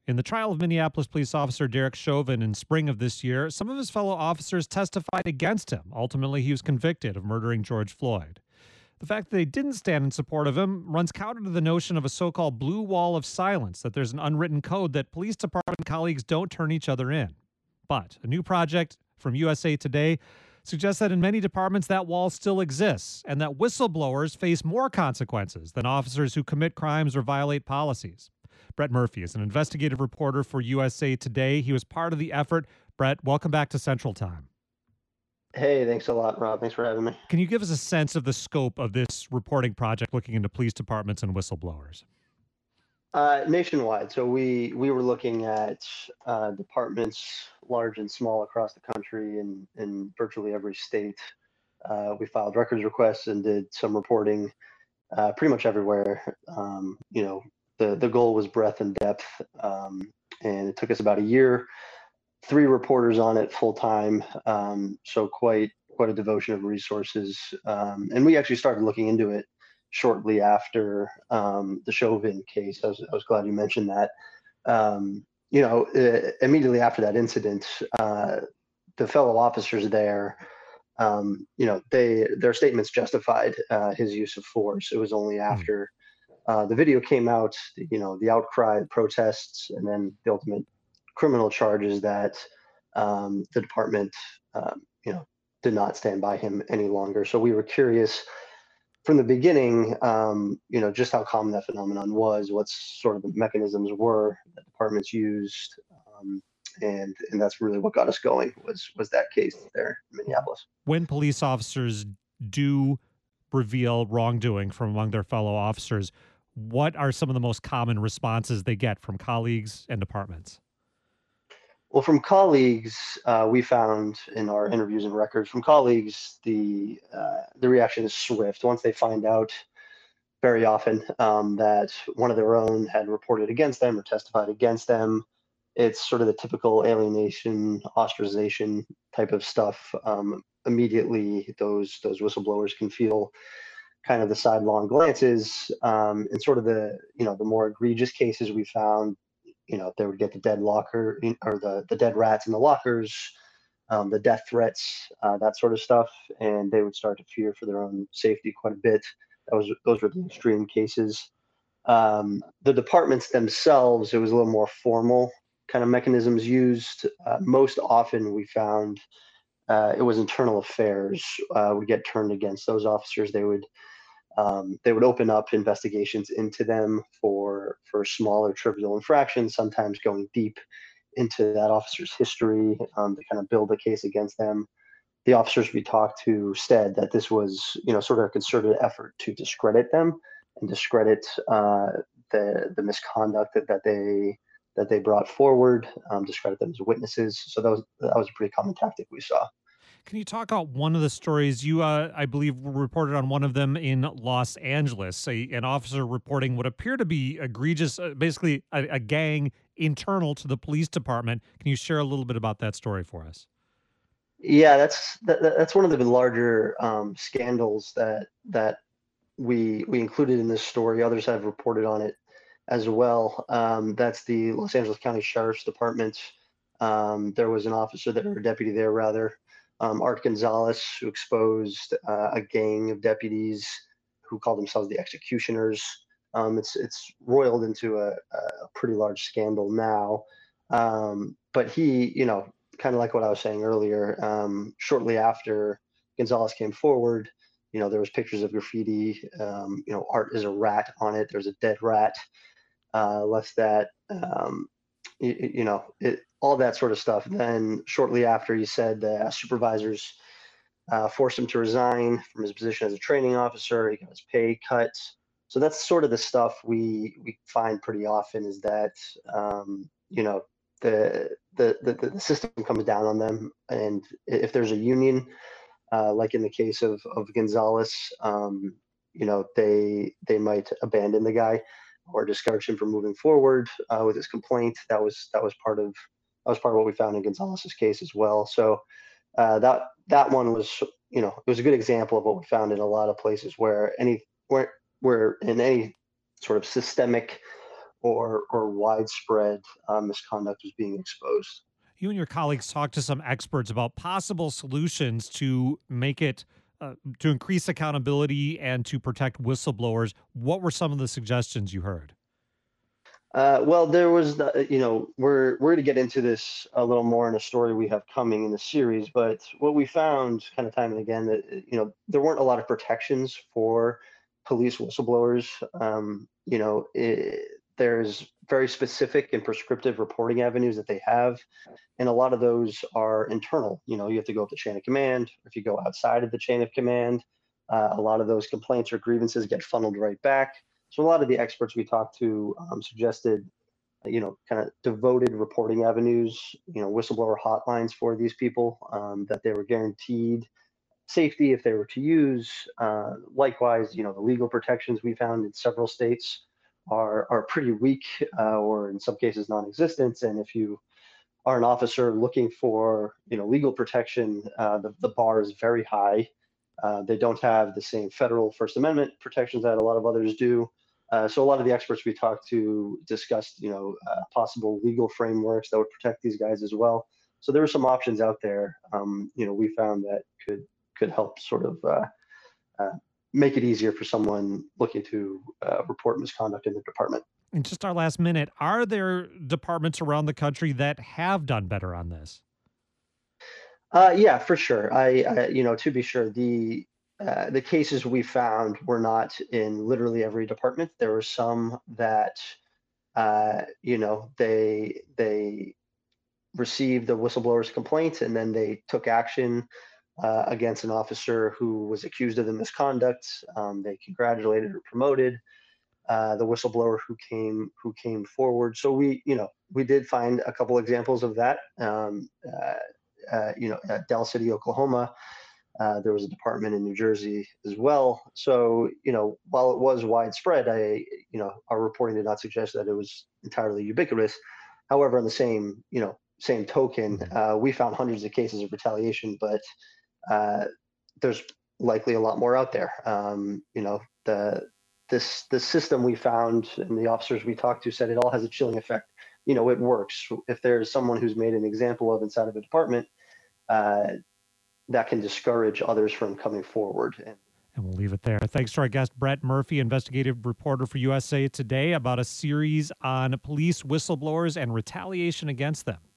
In the trial of Minneapolis police officer Derek Chauvin in spring of this year, some of his fellow officers testified against him. Ultimately, he was convicted of murdering George Floyd. The fact that they didn't stand in support of him runs counter to the notion of a so-called blue wall of silence, that there's an unwritten code that police department colleagues don't turn each other in. But a new project from USA Today suggests that in many departments that wall still exists and that whistleblowers face more consequences than officers who commit crimes or violate policies. Brett Murphy is an investigative reporter for USA Today. He was part of the effort. Brett, welcome back to Central Time. Hey, thanks a lot, Rob. Thanks for having me. Can you give us a sense of the scope of this reporting project looking into police departments and whistleblowers? Nationwide. So we were looking at departments large and small across the country in virtually every state. We filed records requests and did some reporting pretty much everywhere. The goal was breadth and depth, and it took us about a year. 3 reporters on it full time, so quite a devotion of resources. And we actually started looking into it shortly after the Chauvin case. I was glad you mentioned that. Immediately after that incident, the fellow officers there, their statements justified his use of force. It was only after the video came out, the outcry, the protests, and then the ultimate criminal charges that the department, did not stand by him any longer. So we were curious from the beginning, just how common that phenomenon was, what sort of the mechanisms were that departments used, and that's really what got us going was that case there in Minneapolis. When police officers do reveal wrongdoing from among their fellow officers, what are some of the most common responses they get from colleagues and departments? Well, from colleagues, we found in our interviews and records from colleagues, the reaction is swift. Once they find out, very often, that one of their own had reported against them or testified against them, it's sort of the typical alienation, ostracization type of stuff. Immediately, those whistleblowers can feel kind of the sidelong glances, and sort of the more egregious cases we found. They would get the dead locker or the dead rats in the lockers, the death threats, that sort of stuff, and they would start to fear for their own safety quite a bit. Those were the extreme cases. The departments themselves, it was a little more formal kind of mechanisms used. Most often, we found it was internal affairs would get turned against those officers. They would open up investigations into them for smaller trivial infractions, sometimes going deep into that officer's history to kind of build a case against them. The officers we talked to said that this was, sort of a concerted effort to discredit them and discredit the misconduct that they brought forward, discredit them as witnesses. So that was a pretty common tactic we saw. Can you talk about one of the stories you, I believe, reported on one of them in Los Angeles, an officer reporting what appeared to be egregious, basically a gang internal to the police department. Can you share a little bit about that story for us? Yeah, that's one of the larger scandals that we included in this story. Others have reported on it as well. That's the Los Angeles County Sheriff's Department. There was an officer there, or a deputy there rather, Art Gonzalez, who exposed a gang of deputies who call themselves the Executioners. It's roiled into a pretty large scandal now. But he, kind of like what I was saying earlier, shortly after Gonzalez came forward, there was pictures of graffiti, art is a rat on it. There's a dead rat. Less that, all that sort of stuff. Then shortly after, he said the supervisors forced him to resign from his position as a training officer. He got his pay cut. So that's sort of the stuff we find pretty often, is that the system comes down on them, and if there's a union, like in the case of Gonzalez, they might abandon the guy or discourage him from moving forward with his complaint. That was part of what we found in Gonzalez's case as well. So that one was, it was a good example of what we found in a lot of places where in any sort of systemic or widespread misconduct was being exposed. You and your colleagues talked to some experts about possible solutions to make it to increase accountability and to protect whistleblowers. What were some of the suggestions you heard? Well, there was we're going to get into this a little more in a story we have coming in the series, but what we found kind of time and again that there weren't a lot of protections for police whistleblowers. There's very specific and prescriptive reporting avenues that they have, and a lot of those are internal. You have to go up the chain of command. If you go outside of the chain of command, a lot of those complaints or grievances get funneled right back. So a lot of the experts we talked to suggested, kind of devoted reporting avenues, whistleblower hotlines for these people, that they were guaranteed safety if they were to use. Likewise, the legal protections we found in several states are pretty weak, or in some cases non-existent. And if you are an officer looking for legal protection, the bar is very high. They don't have the same federal First Amendment protections that a lot of others do. So a lot of the experts we talked to discussed, possible legal frameworks that would protect these guys as well. So there were some options out there, we found that could help sort of make it easier for someone looking to report misconduct in the department. In just our last minute, are there departments around the country that have done better on this? Yeah, for sure. To be sure, the cases we found were not in literally every department. There were some that, they received the whistleblower's complaint and then they took action against an officer who was accused of the misconduct. They congratulated or promoted the whistleblower who came forward. So we did find a couple examples of that. At Del City, Oklahoma, there was a department in New Jersey as well. So while it was widespread, our reporting did not suggest that it was entirely ubiquitous. However, on the same token, we found hundreds of cases of retaliation, but there's likely a lot more out there. The system we found and the officers we talked to said it all has a chilling effect. It works. If there's someone who's made an example of inside of a department, that can discourage others from coming forward. And we'll leave it there. Thanks to our guest, Brett Murphy, investigative reporter for USA Today, about a series on police whistleblowers and retaliation against them.